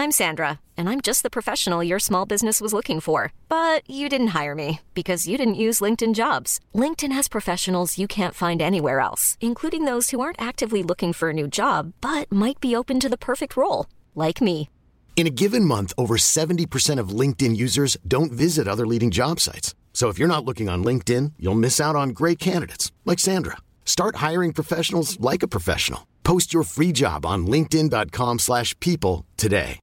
I'm Sandra, and I'm just the professional your small business was looking for. But you didn't hire me because you didn't use LinkedIn Jobs. LinkedIn has professionals you can't find anywhere else, including those who aren't actively looking for a new job, but might be open to the perfect role, like me. In a given month, over 70% of LinkedIn users don't visit other leading job sites. So if you're not looking on LinkedIn, you'll miss out on great candidates like Sandra. Start hiring professionals like a professional. Post your free job on linkedin.com/people today.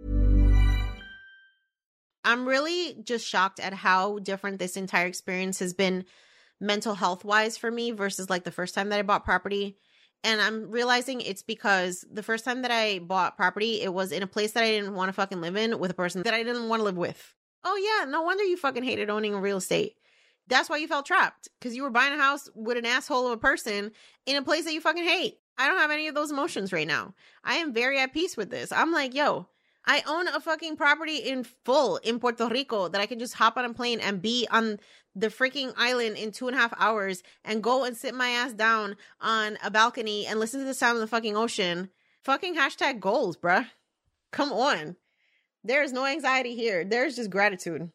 I'm really just shocked at how different this entire experience has been mental health wise for me versus like the first time that I bought property. And I'm realizing it's because the first time that I bought property, it was in a place that I didn't want to fucking live in with a person that I didn't want to live with. Oh yeah, no wonder you fucking hated owning real estate. That's why you felt trapped, because you were buying a house with an asshole of a person in a place that you fucking hate. I don't have any of those emotions right now. I am very at peace with this. I'm like, yo, I own a fucking property in full in Puerto Rico that I can just hop on a plane and be on the freaking island in 2.5 hours and go and sit my ass down on a balcony and listen to the sound of the fucking ocean. Fucking hashtag goals, bruh. Come on. There is no anxiety here. There's just gratitude.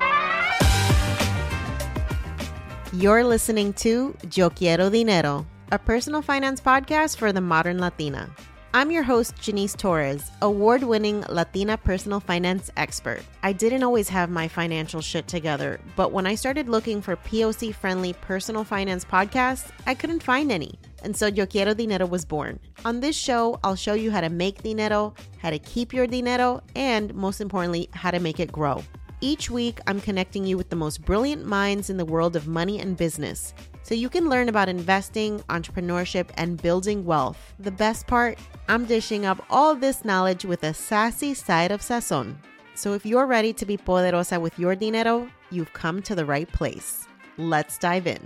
You're listening to Yo Quiero Dinero, a personal finance podcast for the modern Latina. I'm your host, Janice Torres, award-winning Latina personal finance expert. I didn't always have my financial shit together, but when I started looking for POC-friendly personal finance podcasts, I couldn't find any. And so Yo Quiero Dinero was born. On this show, I'll show you how to make dinero, how to keep your dinero, and most importantly, how to make it grow. Each week, I'm connecting you with the most brilliant minds in the world of money and business, so you can learn about investing, entrepreneurship, and building wealth. The best part, I'm dishing up all this knowledge with a sassy side of sazon. So if you're ready to be poderosa with your dinero, you've come to the right place. Let's dive in.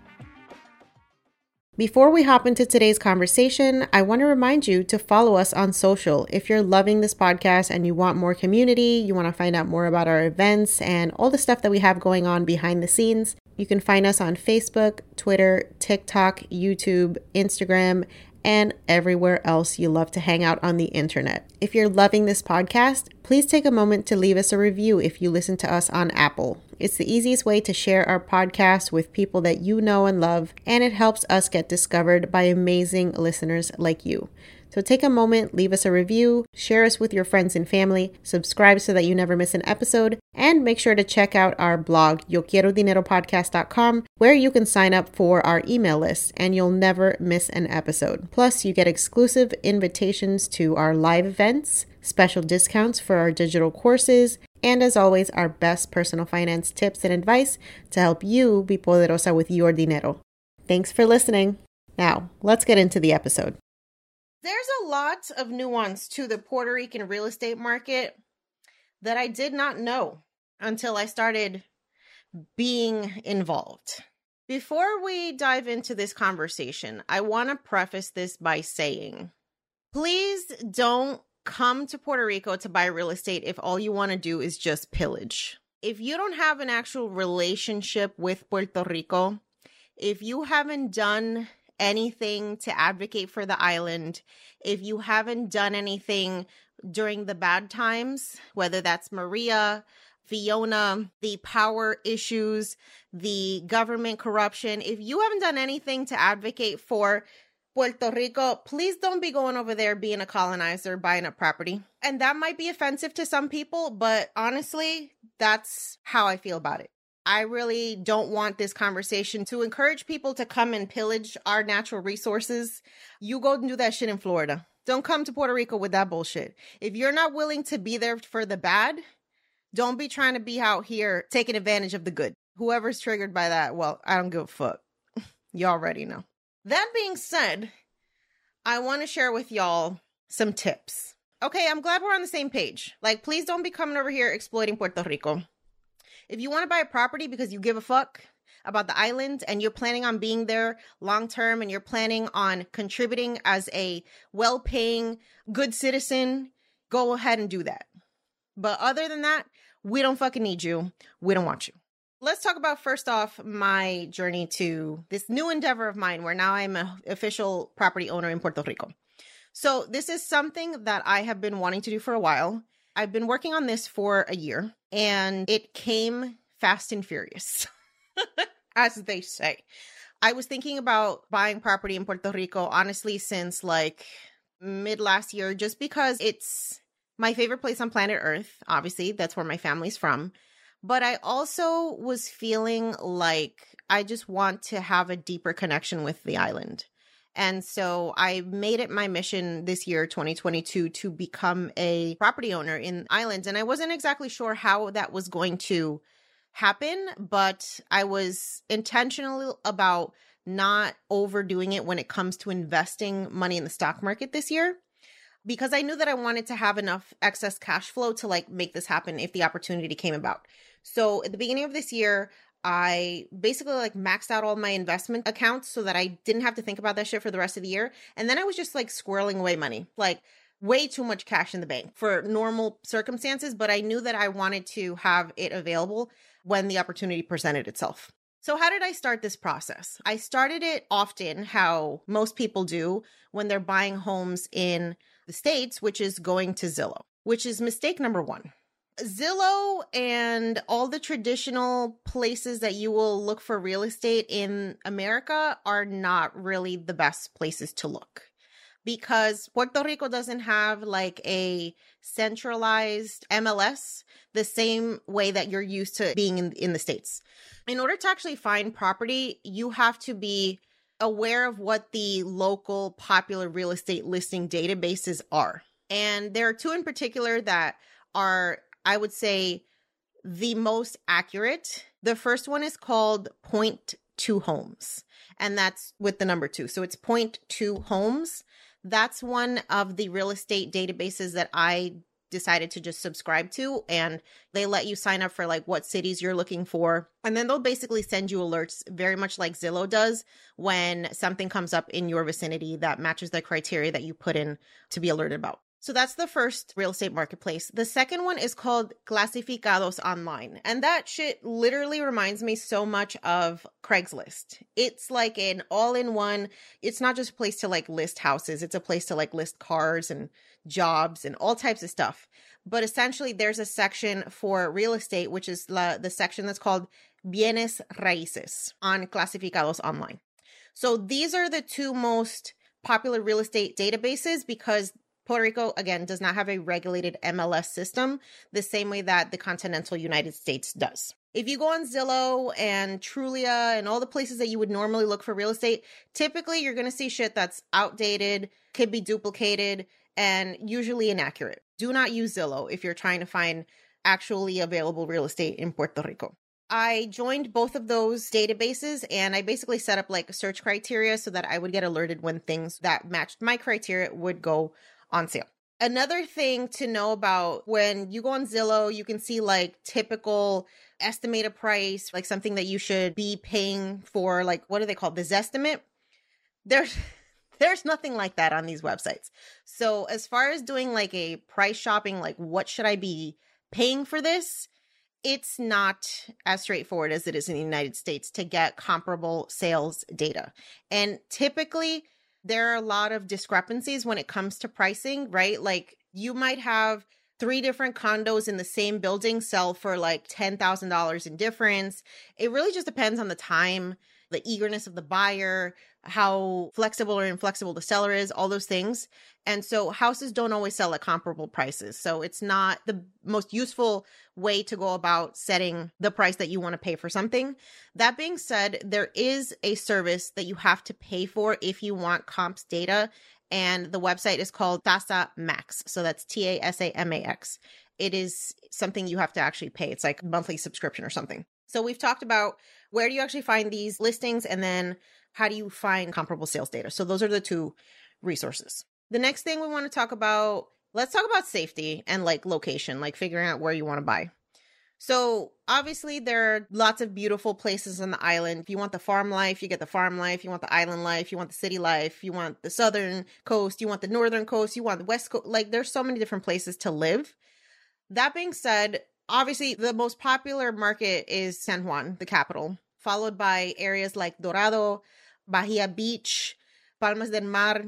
Before we hop into today's conversation, I want to remind you to follow us on social. If you're loving this podcast and you want more community, you want to find out more about our events and all the stuff that we have going on behind the scenes, you can find us on Facebook, Twitter, TikTok, YouTube, Instagram, and everywhere else you love to hang out on the internet. If you're loving this podcast, please take a moment to leave us a review if you listen to us on Apple. It's the easiest way to share our podcast with people that you know and love, and it helps us get discovered by amazing listeners like you. So take a moment, leave us a review, share us with your friends and family, subscribe so that you never miss an episode, and make sure to check out our blog, YoQuieroDineroPodcast.com, where you can sign up for our email list and you'll never miss an episode. Plus, you get exclusive invitations to our live events, special discounts for our digital courses, and as always, our best personal finance tips and advice to help you be poderosa with your dinero. Thanks for listening. Now, let's get into the episode. There's a lot of nuance to the Puerto Rican real estate market that I did not know until I started being involved. Before we dive into this conversation, I want to preface this by saying, please don't come to Puerto Rico to buy real estate if all you want to do is just pillage. If you don't have an actual relationship with Puerto Rico, if you haven't done anything to advocate for the island, if you haven't done anything during the bad times, whether that's Maria, Fiona, the power issues, the government corruption, if you haven't done anything to advocate for Puerto Rico, please don't be going over there being a colonizer, buying up property. And that might be offensive to some people, but honestly, that's how I feel about it. I really don't want this conversation to encourage people to come and pillage our natural resources. You go and do that shit in Florida. Don't come to Puerto Rico with that bullshit. If you're not willing to be there for the bad, don't be trying to be out here taking advantage of the good. Whoever's triggered by that, well, I don't give a fuck. You already know. That being said, I want to share with y'all some tips. Okay, I'm glad we're on the same page. Like, please don't be coming over here exploiting Puerto Rico. If you want to buy a property because you give a fuck about the island and you're planning on being there long term and you're planning on contributing as a well-paying, good citizen, go ahead and do that. But other than that, we don't fucking need you. We don't want you. Let's talk about, first off, my journey to this new endeavor of mine where now I'm an official property owner in Puerto Rico. So this is something that I have been wanting to do for a while. I've been working on this for a year, and it came fast and furious, as they say. I was thinking about buying property in Puerto Rico, honestly, since like mid last year, just because it's my favorite place on planet Earth. Obviously, that's where my family's from. But I also was feeling like I just want to have a deeper connection with the island. And so I made it my mission this year, 2022, to become a property owner in islands. And I wasn't exactly sure how that was going to happen, but I was intentional about not overdoing it when it comes to investing money in the stock market this year, because I knew that I wanted to have enough excess cash flow to like make this happen if the opportunity came about. So at the beginning of this year, I basically like maxed out all my investment accounts so that I didn't have to think about that shit for the rest of the year. And then I was just like squirreling away money, like way too much cash in the bank for normal circumstances. But I knew that I wanted to have it available when the opportunity presented itself. So how did I start this process? I started it often how most people do when they're buying homes in the States, which is going to Zillow, which is mistake number one. Zillow and all the traditional places that you will look for real estate in America are not really the best places to look, because Puerto Rico doesn't have like a centralized MLS the same way that you're used to being in the States. In order to actually find property, you have to be aware of what the local popular real estate listing databases are. And there are two in particular that are, I would say, the most accurate. The first one is called Point2 Homes, and that's with the number 2. So it's Point2 Homes. That's one of the real estate databases that I decided to just subscribe to, and they let you sign up for like what cities you're looking for. And then they'll basically send you alerts very much like Zillow does when something comes up in your vicinity that matches the criteria that you put in to be alerted about. So that's the first real estate marketplace. The second one is called Clasificados Online. And that shit literally reminds me so much of Craigslist. It's like an all-in-one. It's not just a place to like list houses. It's a place to like list cars and jobs and all types of stuff. But essentially there's a section for real estate, which is the section that's called Bienes Raíces on Clasificados Online. So these are the two most popular real estate databases because Puerto Rico, again, does not have a regulated MLS system the same way that the continental United States does. If you go on Zillow and Trulia and all the places that you would normally look for real estate, typically you're going to see shit that's outdated, could be duplicated, and usually inaccurate. Do not use Zillow if you're trying to find actually available real estate in Puerto Rico. I joined both of those databases and I basically set up like a search criteria so that I would get alerted when things that matched my criteria would go on sale. Another thing to know about when you go on Zillow, you can see like typical estimated price, like something that you should be paying for, like, what do they call it? The Zestimate. There's nothing like that on these websites. So as far as doing like a price shopping, like what should I be paying for this? It's not as straightforward as it is in the United States to get comparable sales data. And typically there are a lot of discrepancies when it comes to pricing, right? Like you might have 3 different condos in the same building sell for like $10,000 in difference. It really just depends on the time, the eagerness of the buyer, how flexible or inflexible the seller is, all those things. And so houses don't always sell at comparable prices. So it's not the most useful way to go about setting the price that you want to pay for something. That being said, there is a service that you have to pay for if you want comps data. And the website is called Tasa Max. So that's TASAMAX. It is something you have to actually pay. It's like a monthly subscription or something. So we've talked about where do you actually find these listings and then how do you find comparable sales data? So those are the two resources. The next thing we want to talk about, let's talk about safety and like location, like figuring out where you want to buy. So obviously there are lots of beautiful places on the island. If you want the farm life, you get the farm life. You want the island life, you want the city life. You want the southern coast, you want the northern coast, you want the west coast. Like there's so many different places to live. That being said, obviously the most popular market is San Juan, the capital, followed by areas like Dorado, Bahia Beach, Palmas del Mar.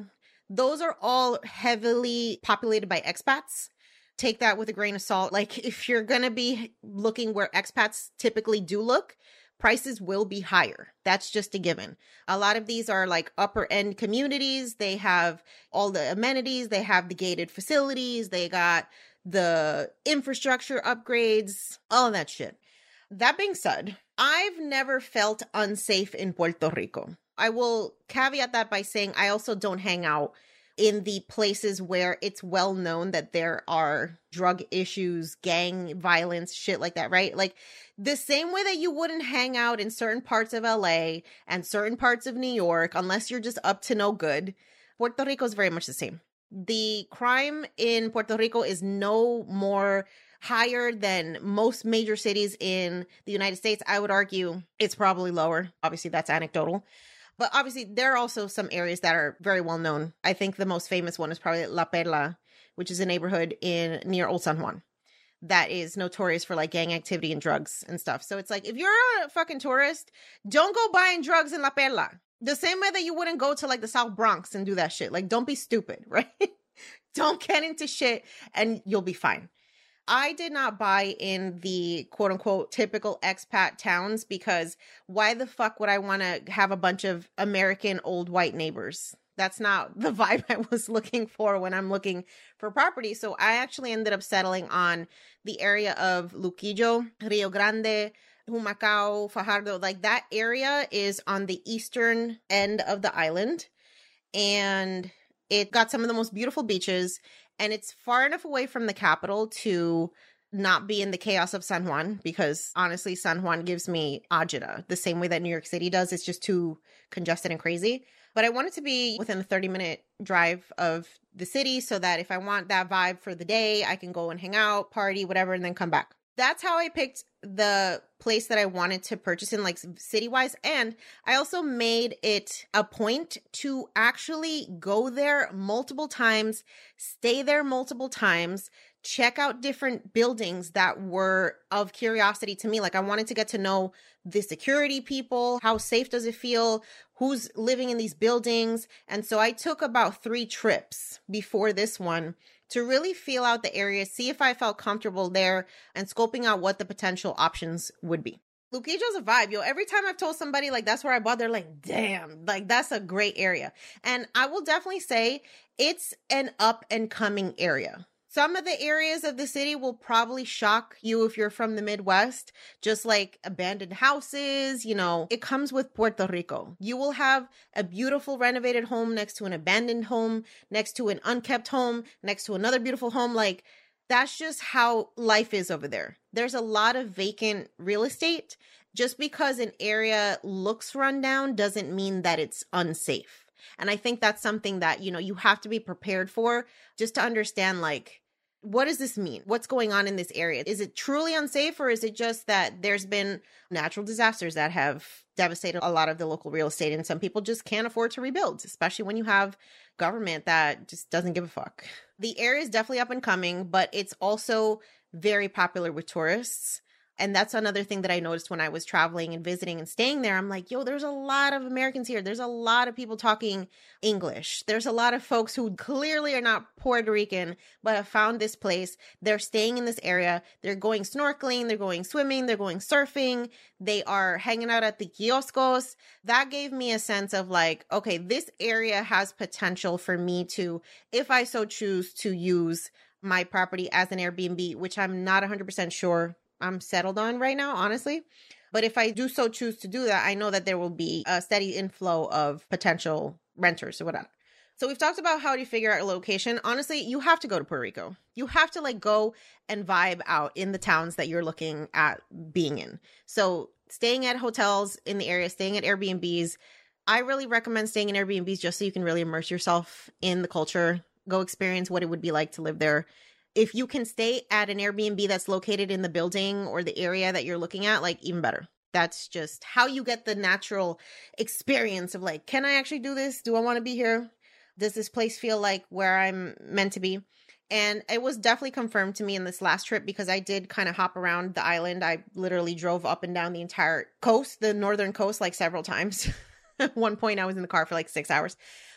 those are all heavily populated by expats. Take that with a grain of salt. Like, if you're going to be looking where expats typically do look, prices will be higher. That's just a given. A lot of these are like upper end communities. They have all the amenities. They have the gated facilities. They got the infrastructure upgrades, all that shit. That being said, I've never felt unsafe in Puerto Rico. I will caveat that by saying I also don't hang out in the places where it's well known that there are drug issues, gang violence, shit like that, right? Like, the same way that you wouldn't hang out in certain parts of LA and certain parts of New York unless you're just up to no good, Puerto Rico is very much the same. The crime in Puerto Rico is no more higher than most major cities in the United States. I would argue it's probably lower. Obviously, that's anecdotal. But obviously, there are also some areas that are very well known. I think the most famous one is probably La Perla, which is a neighborhood near Old San Juan that is notorious for like gang activity and drugs and stuff. So it's like, if you're a fucking tourist, don't go buying drugs in La Perla. The same way that you wouldn't go to like the South Bronx and do that shit. Like, don't be stupid, right? Don't get into shit and you'll be fine. I did not buy in the quote unquote typical expat towns because why the fuck would I want to have a bunch of American old white neighbors? That's not the vibe I was looking for when I'm looking for property. So I actually ended up settling on the area of Luquillo, Rio Grande, Humacao, Fajardo. Like, that area is on the eastern end of the island. And it got some of the most beautiful beaches. And it's far enough away from the capital to not be in the chaos of San Juan, because honestly, San Juan gives me agita the same way that New York City does. It's just too congested and crazy. But I want it to be within a 30-minute drive of the city so that if I want that vibe for the day, I can go and hang out, party, whatever, and then come back. That's how I picked the place that I wanted to purchase in, like, city-wise. And I also made it a point to actually go there multiple times, stay there multiple times, check out different buildings that were of curiosity to me. Like, I wanted to get to know the security people. How safe does it feel? Who's living in these buildings? And so I took about 3 trips before this one to really feel out the area, see if I felt comfortable there, and scoping out what the potential options would be. Luquillo's a vibe, yo. Every time I've told somebody, like, that's where I bought, they're like, damn, like, that's a great area. And I will definitely say it's an up and coming area. Some of the areas of the city will probably shock you if you're from the Midwest, just like abandoned houses. You know, it comes with Puerto Rico. You will have a beautiful renovated home next to an abandoned home, next to an unkept home, next to another beautiful home. Like, that's just how life is over there. There's a lot of vacant real estate. Just because an area looks run down doesn't mean that it's unsafe. And I think that's something that, you know, you have to be prepared for, just to understand, like, what does this mean? What's going on in this area? Is it truly unsafe, or is it just that there's been natural disasters that have devastated a lot of the local real estate and some people just can't afford to rebuild, especially when you have government that just doesn't give a fuck? The area is definitely up and coming, but it's also very popular with tourists. And that's another thing that I noticed when I was traveling and visiting and staying there. I'm like, yo, there's a lot of Americans here. There's a lot of people talking English. There's a lot of folks who clearly are not Puerto Rican, but have found this place. They're staying in this area. They're going snorkeling. They're going swimming. They're going surfing. They are hanging out at the kioscos. That gave me a sense of like, okay, this area has potential for me to, if I so choose, to use my property as an Airbnb, which I'm not 100% sure I'm settled on right now, honestly. But if I do so choose to do that, I know that there will be a steady inflow of potential renters or whatever. So we've talked about how to figure out a location. Honestly, you have to go to Puerto Rico. You have to like go and vibe out in the towns that you're looking at being in. So staying at hotels in the area, staying at Airbnbs. I really recommend staying in Airbnbs just so you can really immerse yourself in the culture, go experience what it would be like to live there. If you can stay at an Airbnb that's located in the building or the area that you're looking at, like, even better. That's just how you get the natural experience of like, can I actually do this? Do I want to be here? Does this place feel like where I'm meant to be? And it was definitely confirmed to me in this last trip because I did kind of hop around the island. I literally drove up and down the entire coast, the northern coast, like several times. At one point I was in the car for like 6 hours.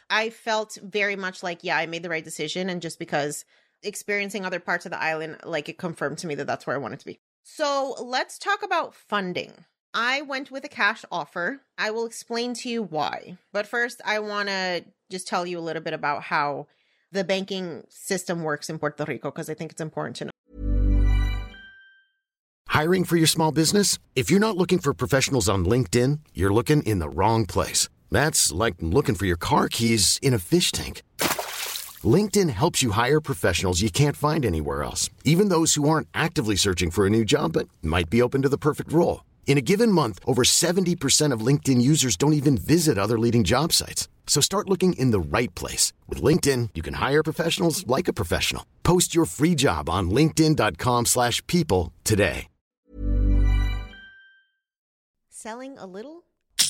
I felt very much like, yeah, I made the right decision. And just because experiencing other parts of the island, like it confirmed to me that that's where I wanted to be. So let's talk about funding. I went with a cash offer. I will explain to you why. But first, I want to just tell you a little bit about how the banking system works in Puerto Rico, because I think it's important to know. Hiring for your small business? If you're not looking for professionals on LinkedIn, you're looking in the wrong place. That's like looking for your car keys in a fish tank. LinkedIn helps you hire professionals you can't find anywhere else, even those who aren't actively searching for a new job but might be open to the perfect role. In a given month, over 70% of LinkedIn users don't even visit other leading job sites. So start looking in the right place. With LinkedIn, you can hire professionals like a professional. Post your free job on linkedin.com/people today. Selling a little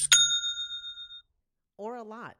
or a lot?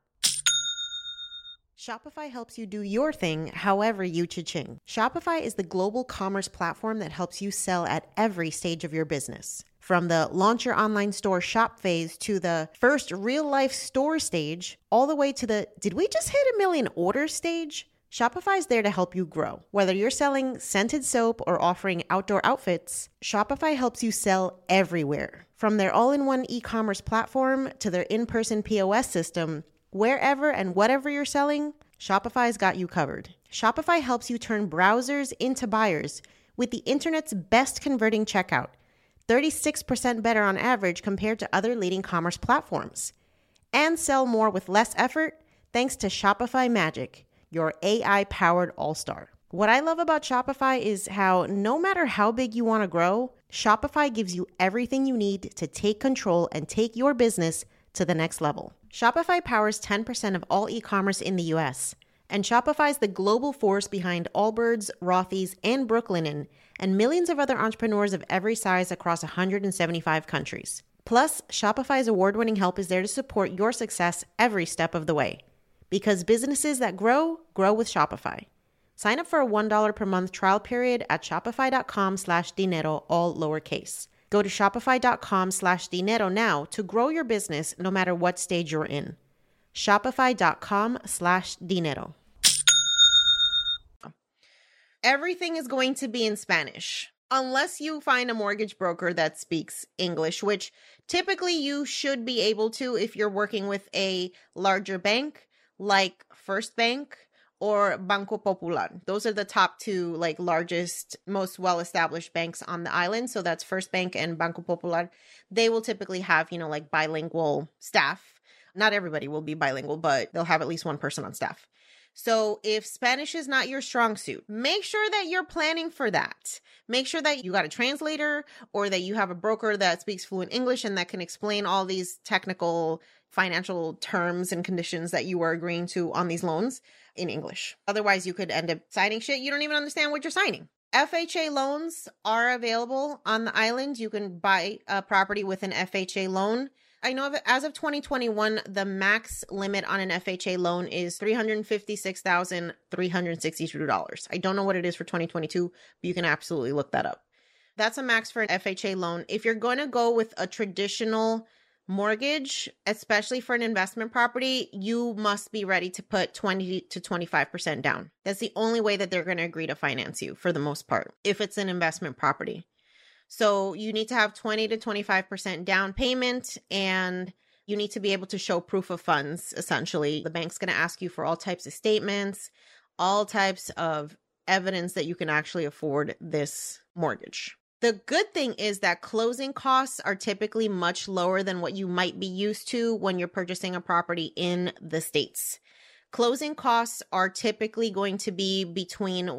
Shopify helps you do your thing however you cha-ching. Shopify is the global commerce platform that helps you sell at every stage of your business. From the launch your online store shop phase to the first real-life store stage, all the way to the did we just hit 1 million orders stage? Shopify is there to help you grow. Whether you're selling scented soap or offering outdoor outfits, Shopify helps you sell everywhere. From their all-in-one e-commerce platform to their in-person POS system, wherever and whatever you're selling, Shopify's got you covered. Shopify helps you turn browsers into buyers with the internet's best converting checkout, 36% better on average compared to other leading commerce platforms. And sell more with less effort thanks to Shopify Magic, your AI-powered all-star. What I love about Shopify is how no matter how big you want to grow, Shopify gives you everything you need to take control and take your business to the next level. Shopify powers 10% of all e-commerce in the US, and Shopify is the global force behind Allbirds, Rothy's, and Brooklinen, and millions of other entrepreneurs of every size across 175 countries. Plus, Shopify's award-winning help is there to support your success every step of the way. Because businesses that grow, grow with Shopify. Sign up for a $1 per month trial period at shopify.com/dinero, all lowercase. Go to shopify.com/dinero now to grow your business no matter what stage you're in. Shopify.com/dinero. Everything is going to be in Spanish, unless you find a mortgage broker that speaks English, which typically you should be able to if you're working with a larger bank like First Bank or Banco Popular. Those are the top two largest, most well-established banks on the island. So that's First Bank and Banco Popular. They will typically have, bilingual staff. Not everybody will be bilingual, but they'll have at least one person on staff. So if Spanish is not your strong suit, make sure that you're planning for that. Make sure that you got a translator or that you have a broker that speaks fluent English and that can explain all these technical financial terms and conditions that you are agreeing to on these loans in English. Otherwise, you could end up signing shit you don't even understand what you're signing. FHA loans are available on the island. You can buy a property with an FHA loan. I know as of 2021, the max limit on an FHA loan is $356,362. I don't know what it is for 2022, but you can absolutely look that up. That's a max for an FHA loan. If you're going to go with a traditional mortgage, especially for an investment property, you must be ready to put 20 to 25% down. That's the only way that they're going to agree to finance you for the most part, if it's an investment property. So you need to have 20 to 25% down payment, and you need to be able to show proof of funds, essentially. The bank's going to ask you for all types of statements, all types of evidence that you can actually afford this mortgage. The good thing is that closing costs are typically much lower than what you might be used to when you're purchasing a property in the States. Closing costs are typically going to be between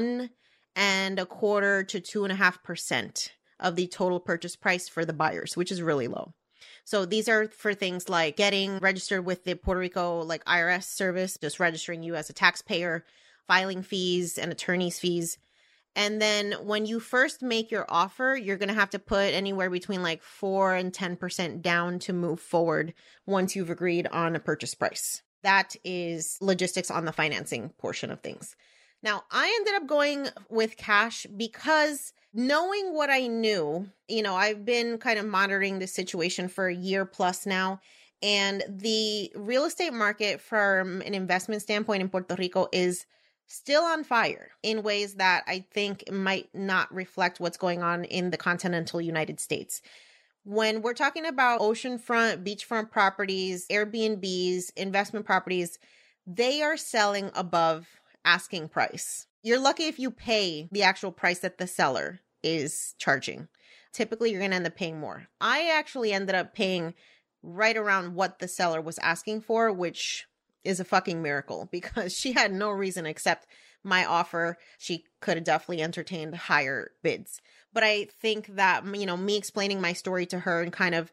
1.25% to 2.5% of the total purchase price for the buyers, which is really low. So these are for things like getting registered with the Puerto Rico IRS service, just registering you as a taxpayer, filing fees and attorney's fees. And then when you first make your offer, you're going to have to put anywhere between 4 and 10% down to move forward once you've agreed on a purchase price. That is logistics on the financing portion of things. Now, I ended up going with cash because knowing what I knew, I've been kind of monitoring this situation for a year plus now, And the real estate market from an investment standpoint in Puerto Rico is still on fire in ways that I think might not reflect what's going on in the continental United States. When we're talking about oceanfront, beachfront properties, Airbnbs, investment properties, they are selling above asking price. You're lucky if you pay the actual price that the seller is charging. Typically, you're going to end up paying more. I actually ended up paying right around what the seller was asking for, which is a fucking miracle because she had no reason to accept my offer. She could have definitely entertained higher bids. But I think that, me explaining my story to her and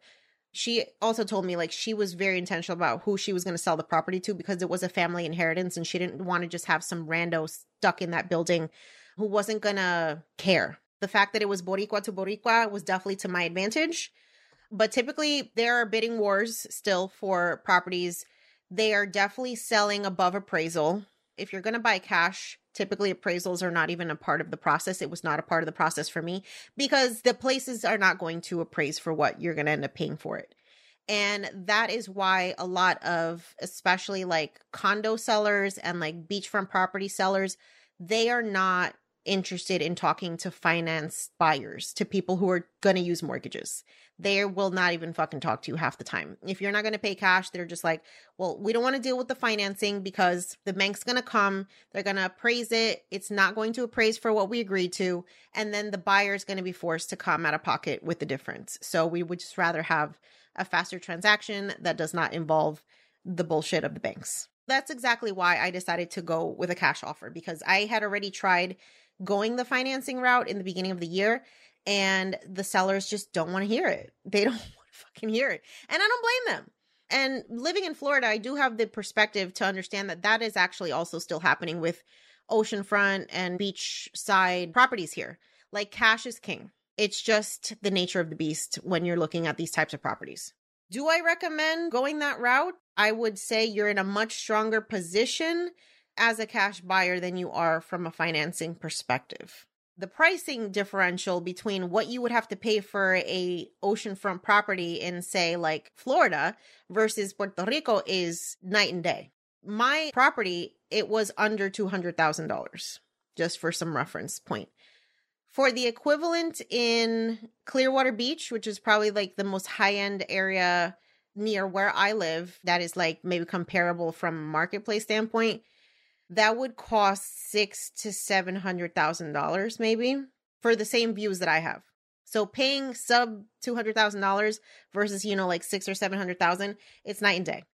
she also told me like she was very intentional about who she was going to sell the property to because it was a family inheritance and she didn't want to just have some rando stuck in that building who wasn't going to care. The fact that it was Boricua to Boricua was definitely to my advantage. But typically there are bidding wars still for properties. They are definitely selling above appraisal. If you're going to buy cash, typically appraisals are not even a part of the process. It was not a part of the process for me because the places are not going to appraise for what you're going to end up paying for it. And that is why a lot of, especially like condo sellers and like beachfront property sellers, they are not interested in talking to finance buyers, to people who are going to use mortgages. They will not even fucking talk to you half the time. If you're not going to pay cash, they're just like, well, we don't want to deal with the financing because the bank's going to come, they're going to appraise it. It's not going to appraise for what we agreed to. And then the buyer's going to be forced to come out of pocket with the difference. So we would just rather have a faster transaction that does not involve the bullshit of the banks. That's exactly why I decided to go with a cash offer because I had already tried going the financing route in the beginning of the year and the sellers just don't want to hear it. They don't want to fucking hear it. And I don't blame them. And living in Florida, I do have the perspective to understand that that is actually also still happening with oceanfront and beachside properties here. Like cash is king. It's just the nature of the beast when you're looking at these types of properties. Do I recommend going that route? I would say you're in a much stronger position as a cash buyer than you are from a financing perspective. The pricing differential between what you would have to pay for a oceanfront property in, say, like Florida versus Puerto Rico is night and day. My property, it was under $200,000, just for some reference point. For the equivalent in Clearwater Beach, which is probably like the most high-end area near where I live, that is like maybe comparable from a marketplace standpoint, that would cost $600,000 to $700,000 maybe for the same views that I have. So paying sub $200,000 versus, like $600,000 or $700,000, it's night and day.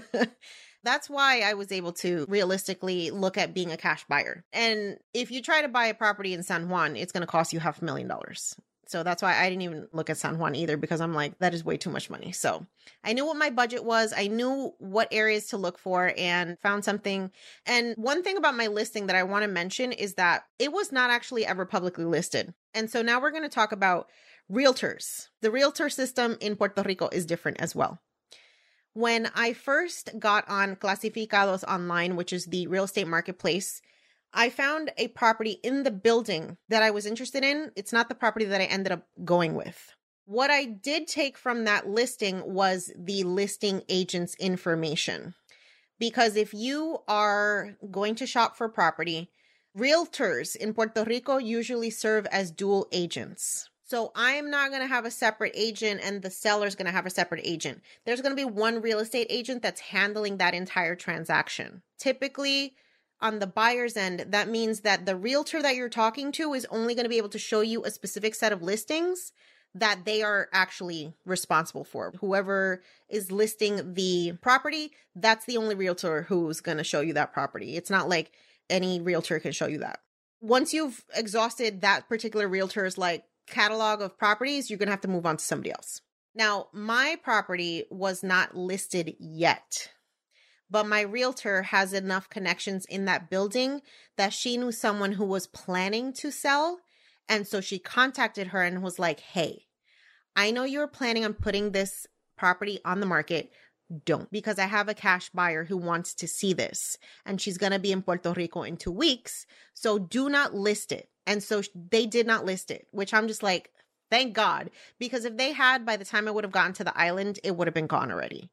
That's why I was able to realistically look at being a cash buyer. And if you try to buy a property in San Juan, it's going to cost you $500,000. So that's why I didn't even look at San Juan either, because I'm like, that is way too much money. So I knew what my budget was. I knew what areas to look for and found something. And one thing about my listing that I want to mention is that it was not actually ever publicly listed. And so now we're going to talk about realtors. The realtor system in Puerto Rico is different as well. When I first got on Clasificados Online, which is the real estate marketplace, I found a property in the building that I was interested in. It's not the property that I ended up going with. What I did take from that listing was the listing agent's information. Because if you are going to shop for property, realtors in Puerto Rico usually serve as dual agents. So I'm not going to have a separate agent and the seller's going to have a separate agent. There's going to be one real estate agent that's handling that entire transaction. Typically, on the buyer's end, that means that the realtor that you're talking to is only going to be able to show you a specific set of listings that they are actually responsible for. Whoever is listing the property, that's the only realtor who's going to show you that property. It's not like any realtor can show you that. Once you've exhausted that particular realtor's catalog of properties, you're going to have to move on to somebody else. Now, my property was not listed yet, but my realtor has enough connections in that building that she knew someone who was planning to sell. And so she contacted her and was like, hey, I know you're planning on putting this property on the market. Don't, because I have a cash buyer who wants to see this and she's going to be in Puerto Rico in 2 weeks. So do not list it. And so they did not list it, which I'm just like, thank God, because if they had, by the time I would have gotten to the island, it would have been gone already.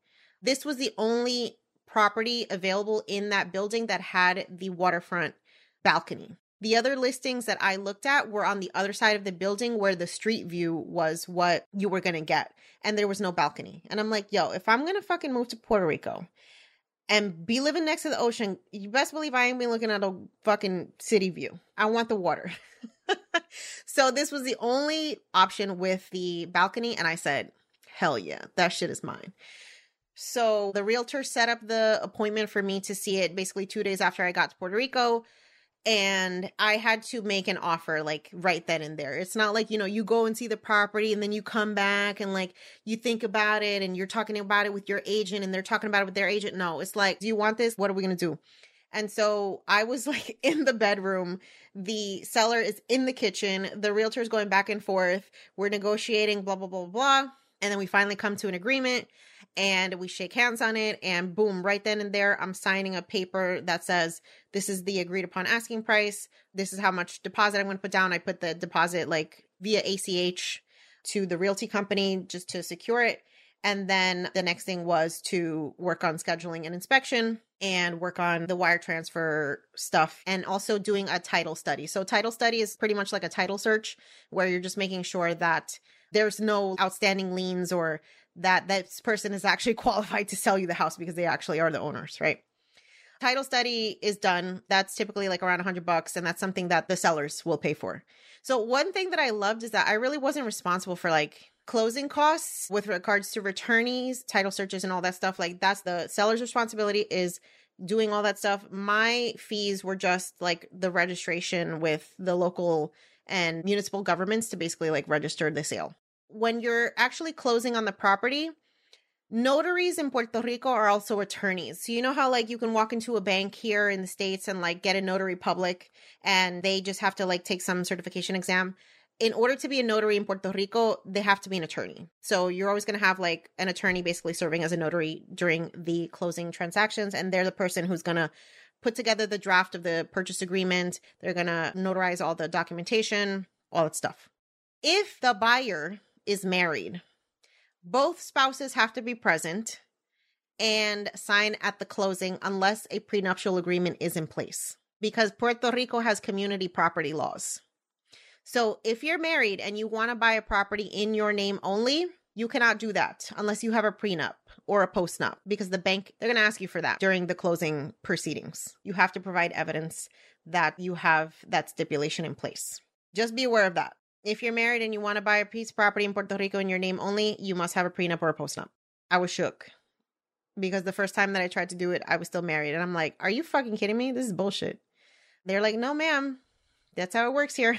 This was the only property available in that building that had the waterfront balcony. The other listings that I looked at were on the other side of the building where the street view was what you were going to get. And there was no balcony. And I'm like, yo, if I'm going to fucking move to Puerto Rico and be living next to the ocean, you best believe I ain't be looking at a fucking city view. I want the water. So this was the only option with the balcony. And I said, hell yeah, that shit is mine. So the realtor set up the appointment for me to see it basically 2 days after I got to Puerto Rico. And I had to make an offer like right then and there. It's not like, you go and see the property and then you come back and like you think about it and you're talking about it with your agent and they're talking about it with their agent. No, it's like, do you want this? What are we going to do? And so I was like in the bedroom. The seller is in the kitchen. The realtor is going back and forth. We're negotiating, blah, blah, blah, blah. And then we finally come to an agreement and we shake hands on it. And boom, right then and there, I'm signing a paper that says, this is the agreed upon asking price. This is how much deposit I'm going to put down. I put the deposit like via ACH to the realty company just to secure it. And then the next thing was to work on scheduling an inspection and work on the wire transfer stuff and also doing a title study. So title study is pretty much like a title search where you're just making sure that there's no outstanding liens or that this person is actually qualified to sell you the house because they actually are the owners, right? Title study is done. That's typically like around $100, and that's something that the sellers will pay for. So one thing that I loved is that I really wasn't responsible for like closing costs with regards to returnees, title searches, and all that stuff. Like that's the seller's responsibility is doing all that stuff. My fees were just like the registration with the local and municipal governments to basically like register the sale. When you're actually closing on the property, notaries in Puerto Rico are also attorneys. So you know how like you can walk into a bank here in the States and like get a notary public and they just have to like take some certification exam. In order to be a notary in Puerto Rico, they have to be an attorney. So you're always going to have like an attorney basically serving as a notary during the closing transactions. And they're the person who's going to put together the draft of the purchase agreement. They're going to notarize all the documentation, all that stuff. If the buyer is married, both spouses have to be present and sign at the closing unless a prenuptial agreement is in place, because Puerto Rico has community property laws. So if you're married and you want to buy a property in your name only, you cannot do that unless you have a prenup or a postnup, because the bank, they're going to ask you for that during the closing proceedings. You have to provide evidence that you have that stipulation in place. Just be aware of that. If you're married and you want to buy a piece of property in Puerto Rico in your name only, you must have a prenup or a postnup. I was shook because the first time that I tried to do it, I was still married. And I'm like, are you fucking kidding me? This is bullshit. They're like, no, ma'am. That's how it works here.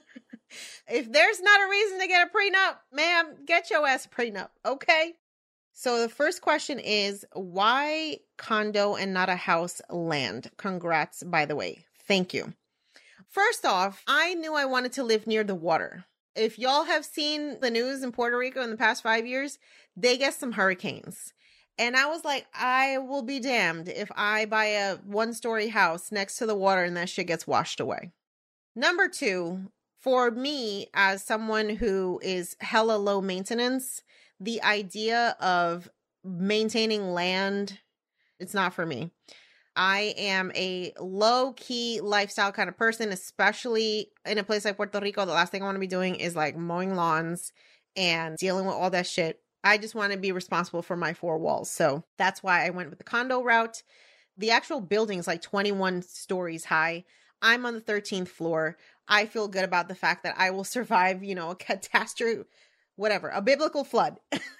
If there's not a reason to get a prenup, ma'am, get your ass a prenup, okay? So the first question is, why condo and not a house land? Congrats, by the way. Thank you. First off, I knew I wanted to live near the water. If y'all have seen the news in Puerto Rico in the past 5 years, they get some hurricanes. And I was like, I will be damned if I buy a one-story house next to the water and that shit gets washed away. Number two, for me, as someone who is hella low maintenance, the idea of maintaining land, it's not for me. I am a low-key lifestyle kind of person, especially in a place like Puerto Rico. The last thing I want to be doing is like mowing lawns and dealing with all that shit. I just want to be responsible for my four walls. So that's why I went with the condo route. The actual building is like 21 stories high. I'm on the 13th floor. I feel good about the fact that I will survive, a catastrophe, whatever, a biblical flood.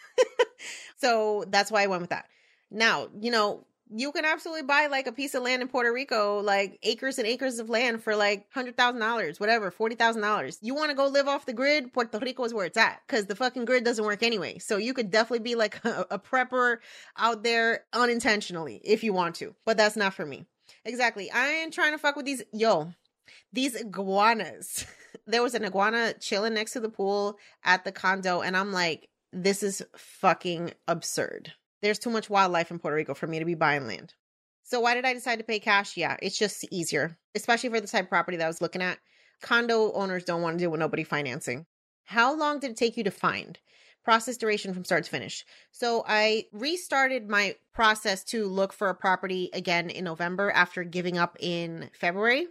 So that's why I went with that. Now, you can absolutely buy like a piece of land in Puerto Rico, like acres and acres of land for like $100,000, whatever, $40,000. You want to go live off the grid? Puerto Rico is where it's at, because the fucking grid doesn't work anyway. So you could definitely be like a prepper out there unintentionally if you want to, but that's not for me. Exactly. I ain't trying to fuck with these iguanas. There was an iguana chilling next to the pool at the condo, and I'm like, this is fucking absurd. There's too much wildlife in Puerto Rico for me to be buying land. So why did I decide to pay cash? Yeah, it's just easier, especially for the type of property that I was looking at. Condo owners don't want to deal with nobody financing. How long did it take you to find? process duration from start to finish. So I restarted my process to look for a property again in November after giving up in February.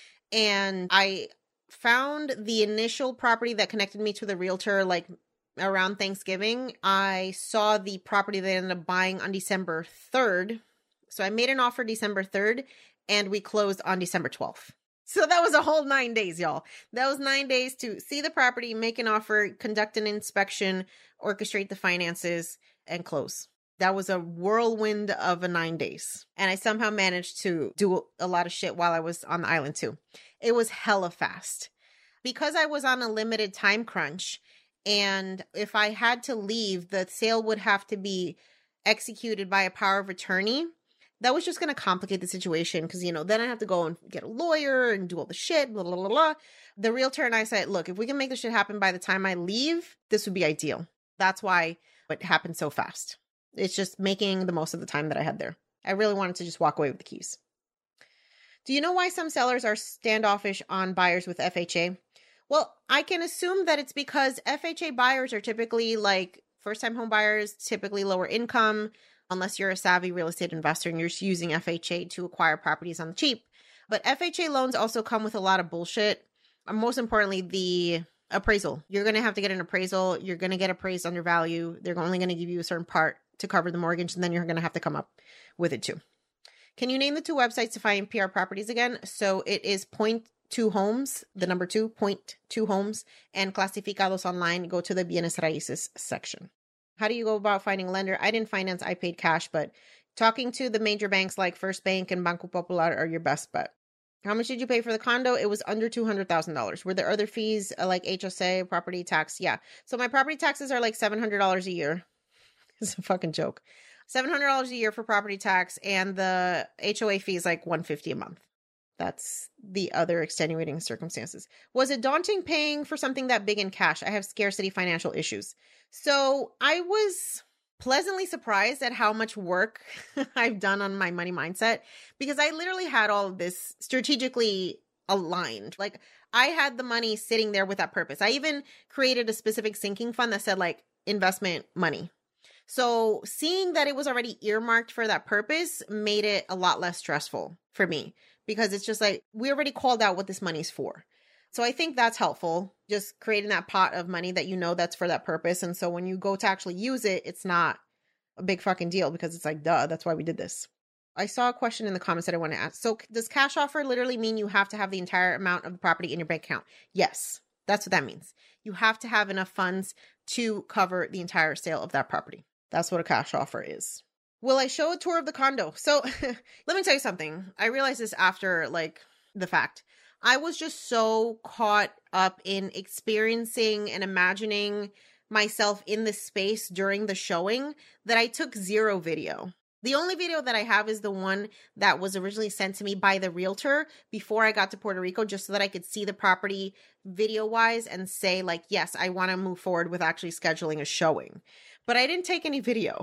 And I found the initial property that connected me to the realtor like around Thanksgiving. I saw the property that I ended up buying on December 3rd. So I made an offer December 3rd and we closed on December 12th. So that was a whole 9 days, y'all. That was 9 days to see the property, make an offer, conduct an inspection, orchestrate the finances, and close. That was a whirlwind of a 9 days. And I somehow managed to do a lot of shit while I was on the island too. It was hella fast. Because I was on a limited time crunch, and if I had to leave, the sale would have to be executed by a power of attorney. That was just going to complicate the situation because, then I have to go and get a lawyer and do all the shit, blah, blah, blah, blah. The realtor and I said, look, if we can make this shit happen by the time I leave, this would be ideal. That's why it happened so fast. It's just making the most of the time that I had there. I really wanted to just walk away with the keys. Do you know why some sellers are standoffish on buyers with FHA? Well, I can assume that it's because FHA buyers are typically like first-time home buyers, typically lower income, unless you're a savvy real estate investor and you're just using FHA to acquire properties on the cheap. But FHA loans also come with a lot of bullshit. Most importantly, the appraisal. You're going to have to get an appraisal. You're going to get appraised under value. They're only going to give you a certain part to cover the mortgage, and then you're going to have to come up with it too. Can you name the two websites to find PR properties again? So it is Point2 Homes, the number 2, Point2 Homes, and Clasificados Online. Go to the Bienes Raíces section. How do you go about finding a lender? I didn't finance, I paid cash, but talking to the major banks like First Bank and Banco Popular are your best bet. How much did you pay for the condo? It was under $200,000. Were there other fees like HSA, property tax? Yeah. So my property taxes are like $700 a year. It's a fucking joke. $700 a year for property tax, and the HOA fee is like $150 a month. That's the other extenuating circumstances. Was it daunting paying for something that big in cash? I have scarcity financial issues. So I was pleasantly surprised at how much work I've done on my money mindset, because I literally had all of this strategically aligned. Like I had the money sitting there with that purpose. I even created a specific sinking fund that said like investment money. So seeing that it was already earmarked for that purpose made it a lot less stressful for me, because it's just like, we already called out what this money's for. So I think that's helpful, just creating that pot of money that that's for that purpose. And so when you go to actually use it, it's not a big fucking deal, because it's like, duh, that's why we did this. I saw a question in the comments that I want to ask. So does cash offer literally mean you have to have the entire amount of the property in your bank account? Yes, that's what that means. You have to have enough funds to cover the entire sale of that property. That's what a cash offer is. Will I show a tour of the condo? So let me tell you something. I realized this after like the fact. I was just so caught up in experiencing and imagining myself in this space during the showing that I took zero video. The only video that I have is the one that was originally sent to me by the realtor before I got to Puerto Rico, just so that I could see the property video-wise and say like, yes, I want to move forward with actually scheduling a showing. But I didn't take any video.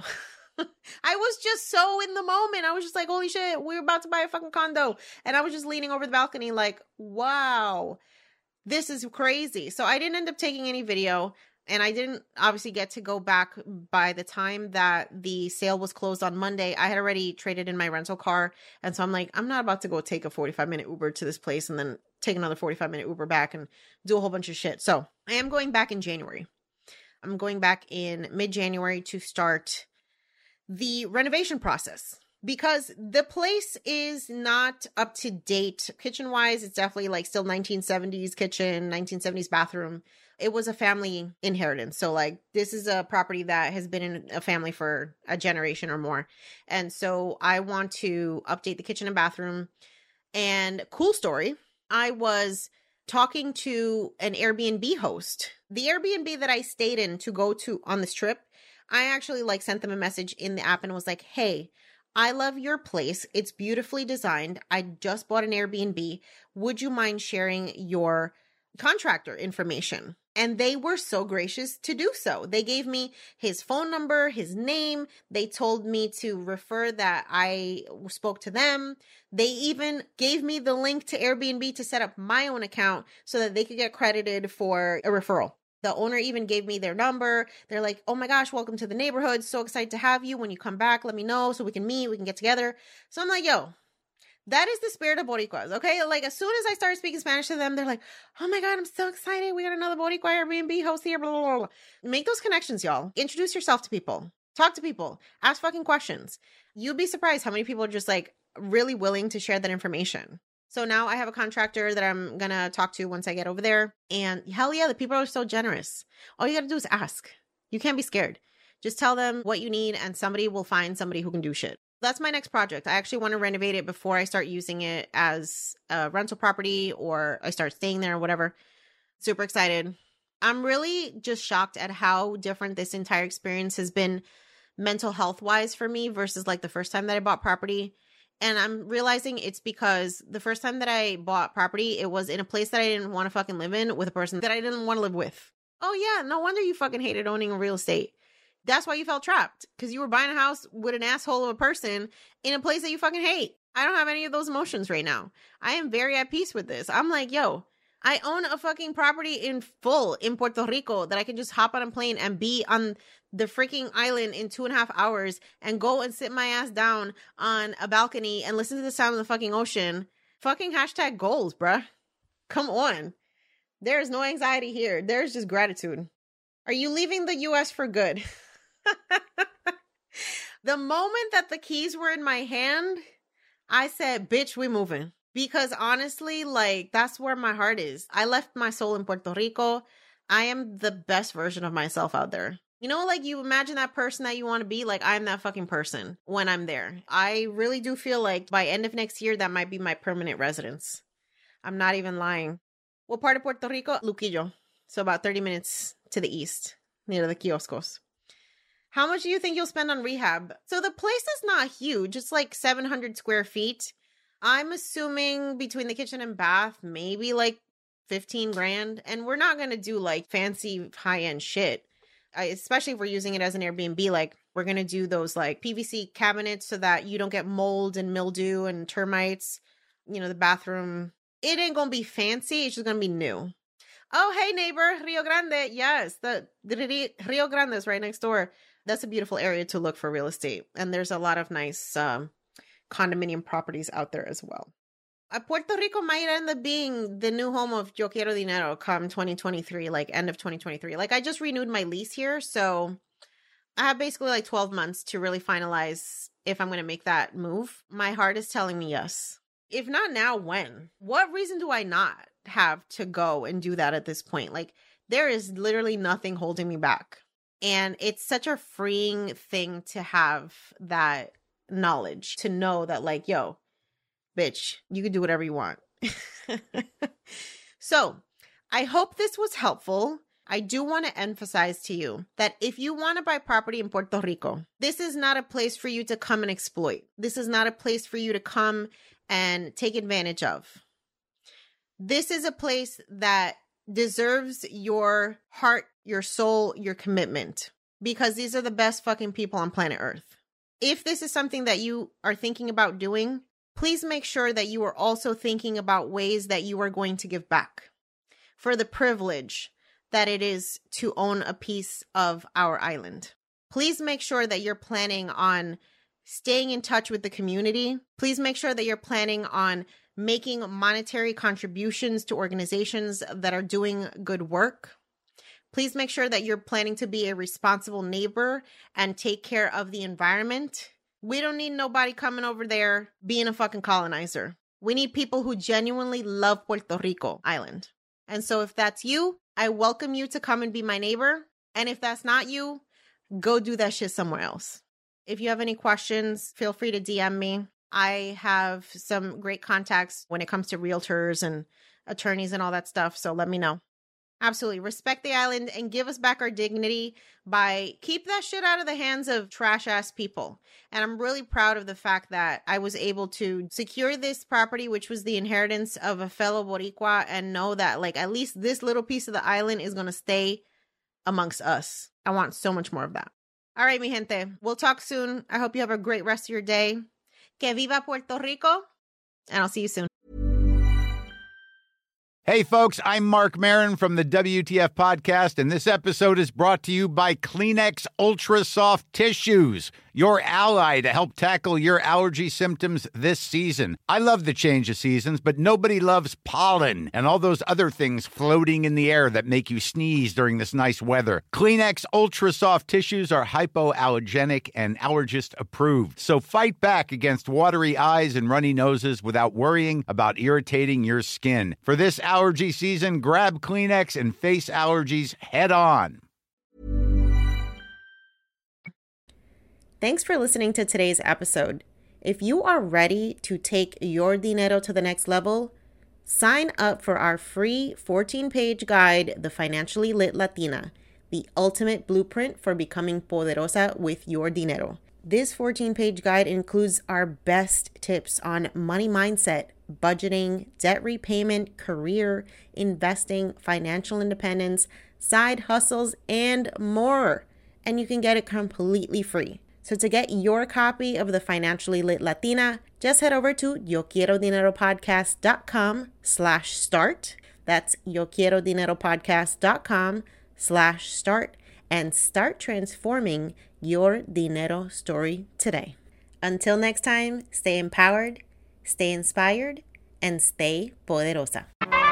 I was just so in the moment. I was just like, holy shit, we're about to buy a fucking condo. And I was just leaning over the balcony like, wow, this is crazy. So I didn't end up taking any video. And I didn't obviously get to go back by the time that the sale was closed on Monday. I had already traded in my rental car. And so I'm like, I'm not about to go take a 45-minute Uber to this place and then take another 45-minute Uber back and do a whole bunch of shit. So I am going back in January. I'm going back in mid-January to start the renovation process, because the place is not up to date. Kitchen-wise, it's definitely like still 1970s kitchen, 1970s bathroom. It was a family inheritance. So like this is a property that has been in a family for a generation or more. And so I want to update the kitchen and bathroom. And cool story, I was talking to an Airbnb host. The Airbnb that I stayed in to go to on this trip, I actually like sent them a message in the app and was like, hey, I love your place. It's beautifully designed. I just bought an Airbnb. Would you mind sharing your contractor information? And they were so gracious to do so. They gave me his phone number, his name. They told me to refer that I spoke to them. They even gave me the link to Airbnb to set up my own account so that they could get credited for a referral. The owner even gave me their number. They're like, oh my gosh, welcome to the neighborhood. So excited to have you. When you come back, let me know so we can meet, we can get together. So I'm like, yo, that is the spirit of Boricuas, okay? Like, as soon as I started speaking Spanish to them, they're like, oh my God, I'm so excited. We got another Boricua Airbnb host here, blah, blah, blah, blah. Make those connections, y'all. Introduce yourself to people. Talk to people. Ask fucking questions. You'd be surprised how many people are just, like, really willing to share that information. So now I have a contractor that I'm going to talk to once I get over there. And hell yeah, the people are so generous. All you got to do is ask. You can't be scared. Just tell them what you need and somebody will find somebody who can do shit. That's my next project. I actually want to renovate it before I start using it as a rental property or I start staying there or whatever. Super excited. I'm really just shocked at how different this entire experience has been mental health wise for me versus like the first time that I bought property. And I'm realizing it's because the first time that I bought property, it was in a place that I didn't want to fucking live in with a person that I didn't want to live with. Oh yeah, no wonder you fucking hated owning a real estate. That's why you felt trapped, because you were buying a house with an asshole of a person in a place that you fucking hate. I don't have any of those emotions right now. I am very at peace with this. I'm like, yo, I own a fucking property in full in Puerto Rico that I can just hop on a plane and be on the freaking island in 2.5 hours and go and sit my ass down on a balcony and listen to the sound of the fucking ocean. Fucking hashtag goals, bruh. Come on. There is no anxiety here. There's just gratitude. Are you leaving the U.S. for good? The moment that the keys were in my hand, I said, bitch, we moving. Because honestly, like, that's where my heart is. I left my soul in Puerto Rico. I am the best version of myself out there. You know, like, you imagine that person that you want to be, like, I'm that fucking person when I'm there. I really do feel like by end of next year, that might be my permanent residence. I'm not even lying. What part of Puerto Rico? Luquillo. So about 30 minutes to the east, near the kioscos. How much do you think you'll spend on rehab? So the place is not huge. It's like 700 square feet. I'm assuming between the kitchen and bath, maybe like 15 grand. And we're not going to do like fancy high-end shit. Especially if we're using it as an Airbnb, like we're going to do those like PVC cabinets so that you don't get mold and mildew and termites. You know, the bathroom, it ain't going to be fancy. It's just going to be new. Oh, hey neighbor, Rio Grande. Yes, the Rio Grande is right next door. That's a beautiful area to look for real estate. And there's a lot of nice condominium properties out there as well. Puerto Rico might end up being the new home of Yo Quiero Dinero come 2023, like end of 2023. Like, I just renewed my lease here, so I have basically like 12 months to really finalize if I'm going to make that move. My heart is telling me yes. If not now, when? What reason do I not have to go and do that at this point? Like, there is literally nothing holding me back. And it's such a freeing thing to have that knowledge, to know that like, yo, bitch, you can do whatever you want. So I hope this was helpful. I do want to emphasize to you that if you want to buy property in Puerto Rico, this is not a place for you to come and exploit. This is not a place for you to come and take advantage of. This is a place that deserves your heart, your soul, your commitment, because these are the best fucking people on planet Earth. If this is something that you are thinking about doing, please make sure that you are also thinking about ways that you are going to give back for the privilege that it is to own a piece of our island. Please make sure that you're planning on staying in touch with the community. Please make sure that you're planning on making monetary contributions to organizations that are doing good work. Please make sure that you're planning to be a responsible neighbor and take care of the environment. We don't need nobody coming over there being a fucking colonizer. We need people who genuinely love Puerto Rico Island. And so if that's you, I welcome you to come and be my neighbor. And if that's not you, go do that shit somewhere else. If you have any questions, feel free to DM me. I have some great contacts when it comes to realtors and attorneys and all that stuff. So let me know. Absolutely. Respect the island and give us back our dignity by keep that shit out of the hands of trash ass people. And I'm really proud of the fact that I was able to secure this property, which was the inheritance of a fellow Boricua, and know that like at least this little piece of the island is going to stay amongst us. I want so much more of that. All right, mi gente. We'll talk soon. I hope you have a great rest of your day. Que viva Puerto Rico. And I'll see you soon. Hey folks, I'm Mark Maron from the WTF Podcast, and this episode is brought to you by Kleenex Ultra Soft Tissues, your ally to help tackle your allergy symptoms this season. I love the change of seasons, but nobody loves pollen and all those other things floating in the air that make you sneeze during this nice weather. Kleenex Ultra Soft Tissues are hypoallergenic and allergist approved, so fight back against watery eyes and runny noses without worrying about irritating your skin. For this allergy season, grab Kleenex and face allergies head on. Thanks for listening to today's episode. If you are ready to take your dinero to the next level, sign up for our free 14-page guide, The Financially Lit Latina, the ultimate blueprint for becoming poderosa with your dinero. This 14-page guide includes our best tips on money mindset, budgeting, debt repayment, career, investing, financial independence, side hustles, and more. And you can get it completely free. So to get your copy of The Financially Lit Latina, just head over to YoQuieroDineroPodcast.com/start. That's YoQuieroDineroPodcast.com/start and start transforming your dinero story today. Until next time, stay empowered, stay inspired, and stay poderosa.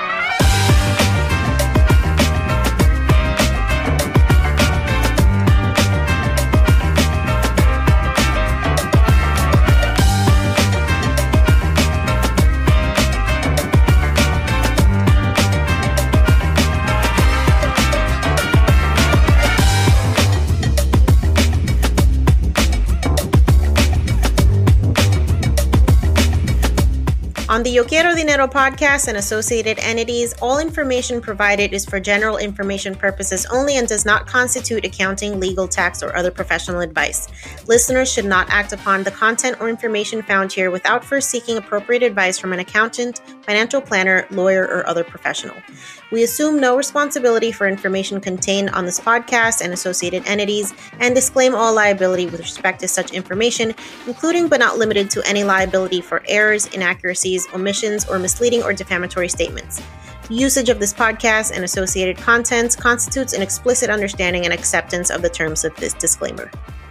On the Yo Quiero Dinero podcast and associated entities, all information provided is for general information purposes only and does not constitute accounting, legal, tax, or other professional advice. Listeners should not act upon the content or information found here without first seeking appropriate advice from an accountant, financial planner, lawyer, or other professional. We assume no responsibility for information contained on this podcast and associated entities and disclaim all liability with respect to such information, including but not limited to any liability for errors, inaccuracies, omissions, or misleading or defamatory statements. Usage of this podcast and associated contents constitutes an explicit understanding and acceptance of the terms of this disclaimer.